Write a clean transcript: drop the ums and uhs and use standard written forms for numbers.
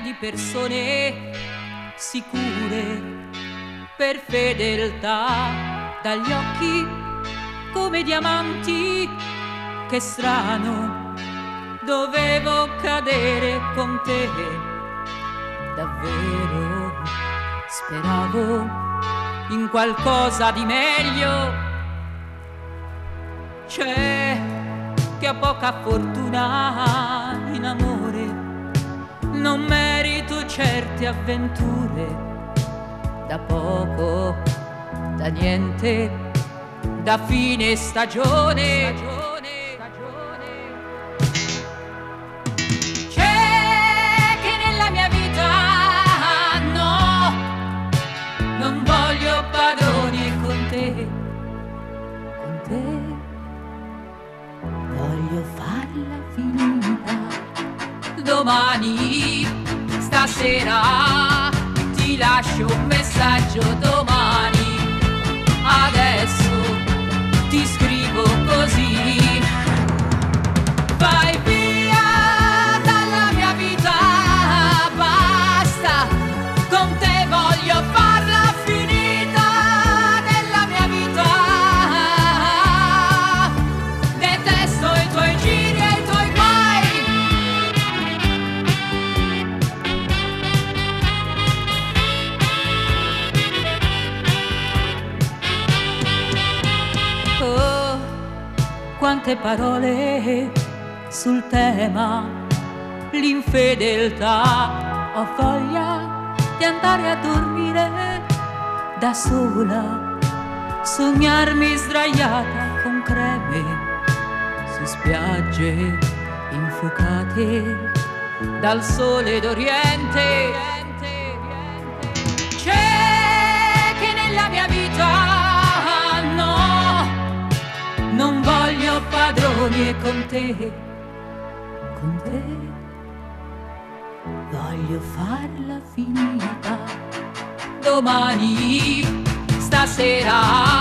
di persone sicure per fedeltà, dagli occhi come diamanti. Che strano, dovevo cadere con te. Davvero speravo in qualcosa di meglio. C'è che ha poca fortuna in amore, non merito certe avventure. Da poco, da niente, da fine stagione. C'è che nella mia vita no, non voglio padroni con te. Con te voglio farla finita. Domani, stasera, ti lascio un messaggio domani. Adesso ti scrivo così. Vai via dalla mia vita, basta. Con te voglio farla finita. Nella mia vita detesto i tuoi giri e i tuoi guai. Oh, quante parole sul tema, l'infedeltà. Ho voglia di andare a dormire da sola, sognarmi sdraiata con creme su spiagge infuocate dal sole d'Oriente. C'è che nella mia vita no, non voglio padroni e con te voglio farla finita. Domani, stasera,